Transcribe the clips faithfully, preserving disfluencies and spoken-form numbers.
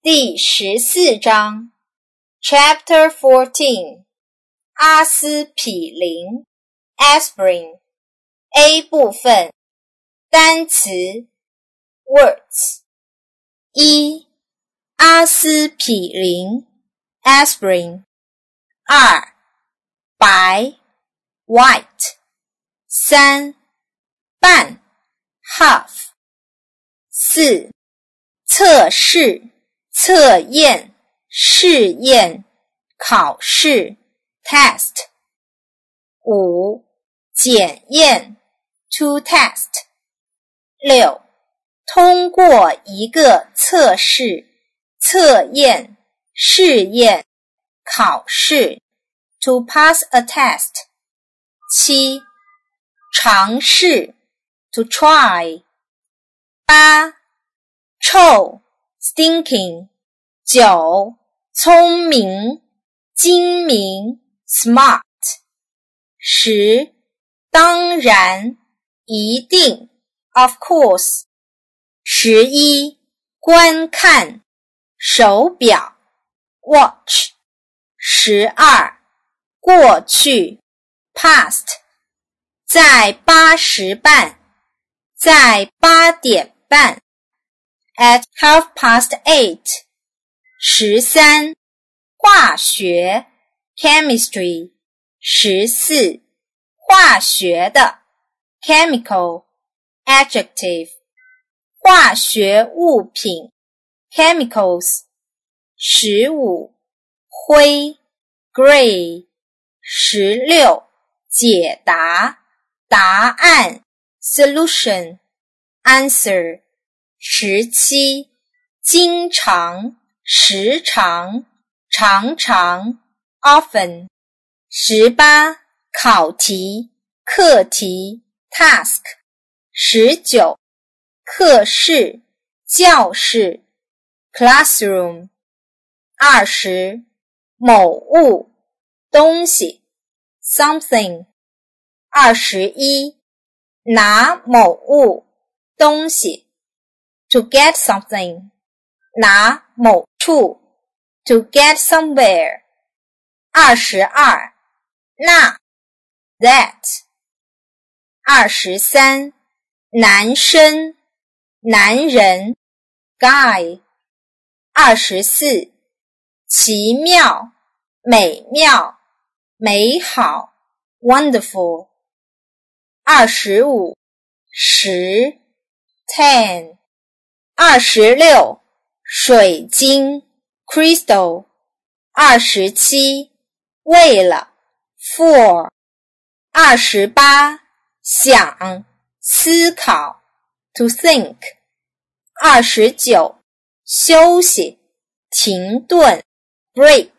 第十四章 Chapter fourteen 阿司匹林 Aspirin A 部分单词 Words 一阿司匹林 Aspirin 二白 White 三半 Half 四测试测验试验考试 Test 五检验 To test 六通过一个测试测验试验考试 To pass a test 七尝试 To try 八臭 Stinking 九聪明精明 Smart 十当然一定 Of course 十一观看手表 Watch 十二过去 Past 在八时半在八点半 At half past eight 十三化学 Chemistry 十四化学的 Chemical Adjective 化学物品 Chemicals 十五灰 Gray 十六解答答案 Solution Answer 十七经常时常常常 Often 十八考题课题 Task 十九课室教室 Classroom 二十某物东西 Something 二十一拿某物东西To get something 拿某处 To get somewhere 二十二那 That 二十三男生男人 Guy 二十四奇妙美妙美好 Wonderful 二十五十 Ten 二十六水晶 Crystal 二十七为了 For 二十八想思考 To think 二十九休息停顿 Break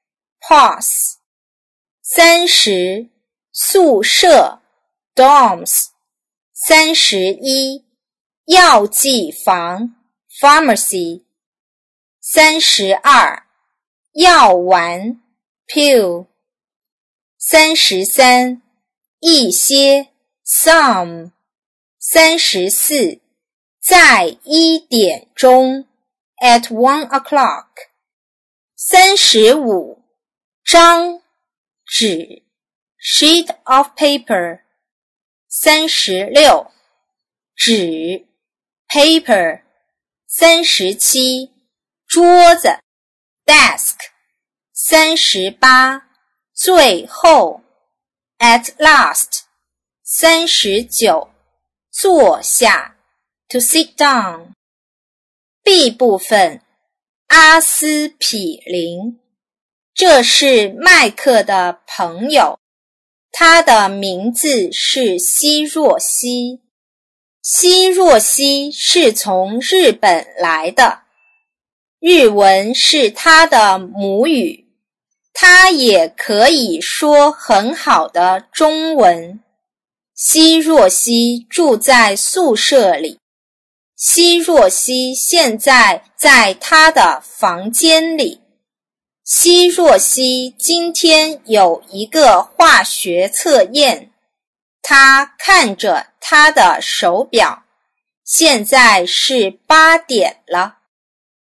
Pause 三十宿舍 Dorms 三十一药剂房 Pharmacy 三十二药丸 Pill 三十三一些 Some 三十四在一点钟 At one o'clock 三十五张纸 Sheet of paper 三十六纸 Paper 三十七桌子 Desk 三十八最后 At last 三十九坐下 To sit down B 部分阿司匹林这是麦克的朋友他的名字是希若西希若西是从日本来的日文是他的母语他也可以说很好的中文希若西住在宿舍里希若西现在在他的房间里希若西今天有一个化学测验他看着他的手表现在是八点了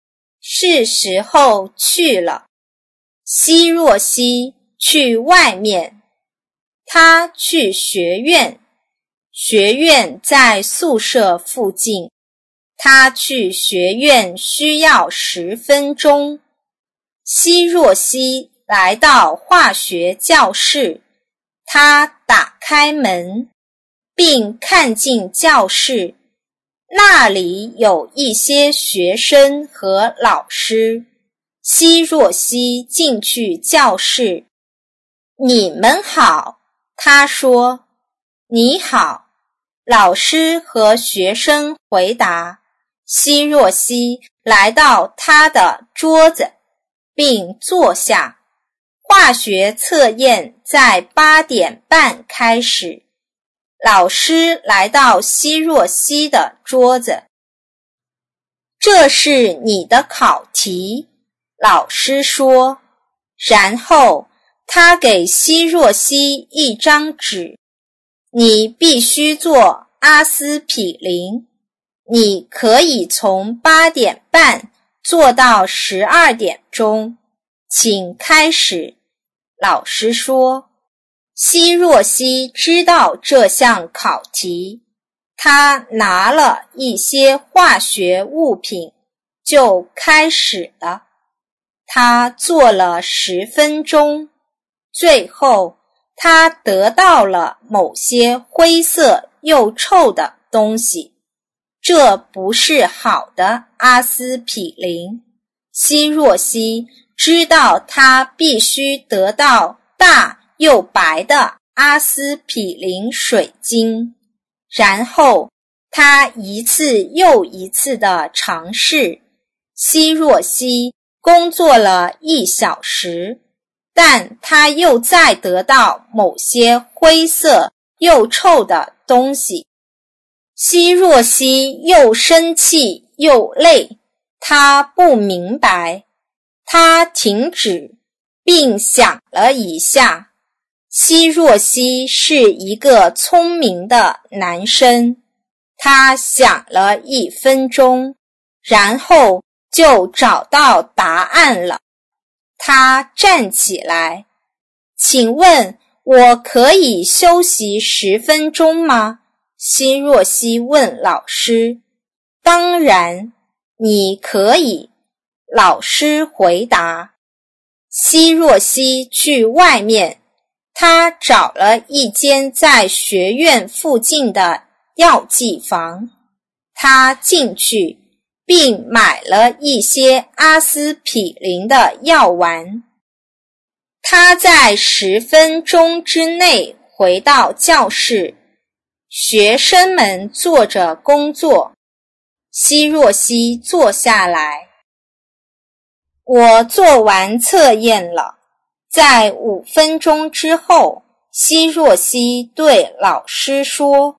是时候去了。希若希去外面，他去学院，学院在宿舍附近，他去学院需要十分钟。希若希来到化学教室，他打开门，并看进教室，那里有一些学生和老师。希若希进去教室，你们好，他说。你好，老师和学生回答。希若希来到他的桌子，并坐下。化学测验在八点半开始。老师来到希若希的桌子。这是你的考题，老师说。然后他给希若希一张纸，你必须做阿司匹林，你可以从八点半做到十二点钟，请开始。老师说。希若希知道这项考题，他拿了一些化学物品，就开始了。他做了十分钟，最后他得到了某些灰色又臭的东西。这不是好的阿司匹林。希若希知道他必须得到大又白的阿司匹林水晶，然后他一次又一次地尝试。希若希工作了一小时，但他又再得到某些灰色又臭的东西。希若希又生气又累，他不明白。他停止，并想了一下。希若希是一个聪明的男生，他想了一分钟，然后就找到答案了。他站起来，请问我可以休息十分钟吗？希若希问老师。当然，你可以，老师回答。希若希去外面，他找了一间在学院附近的药剂房，他进去并买了一些阿司匹林的药丸。他在十分钟之内回到教室，学生们坐着工作。希若希坐下来。我做完测验了。在五分钟之后，希若希对老师说。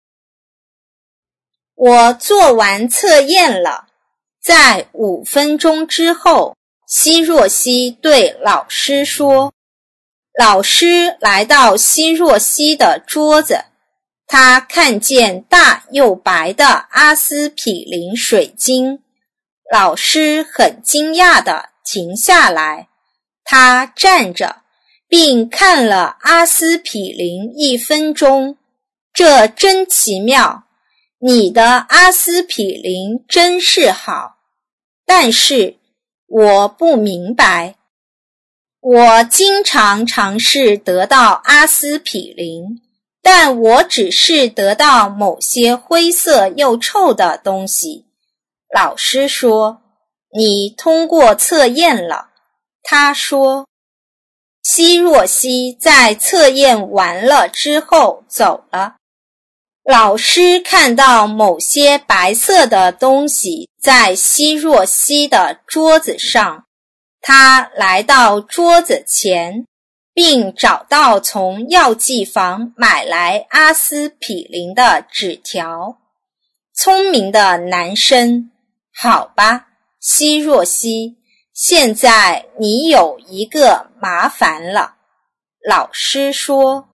我做完测验了。在五分钟之后，希若希对老师说。老师来到希若希的桌子，他看见大又白的阿司匹林水晶。老师很惊讶地停下来，他站着，并看了阿司匹林一分钟。这真奇妙，你的阿司匹林真是好。但是我不明白。我经常尝试得到阿司匹林，但我只是得到某些灰色又臭的东西。老师说，你通过测验了。他说。希若希在测验完了之后走了。老师看到某些白色的东西在希若希的桌子上，他来到桌子前，并找到从药剂房买来阿司匹林的纸条。聪明的男生，好吧，希若希，现在你有一个麻烦了。老师说。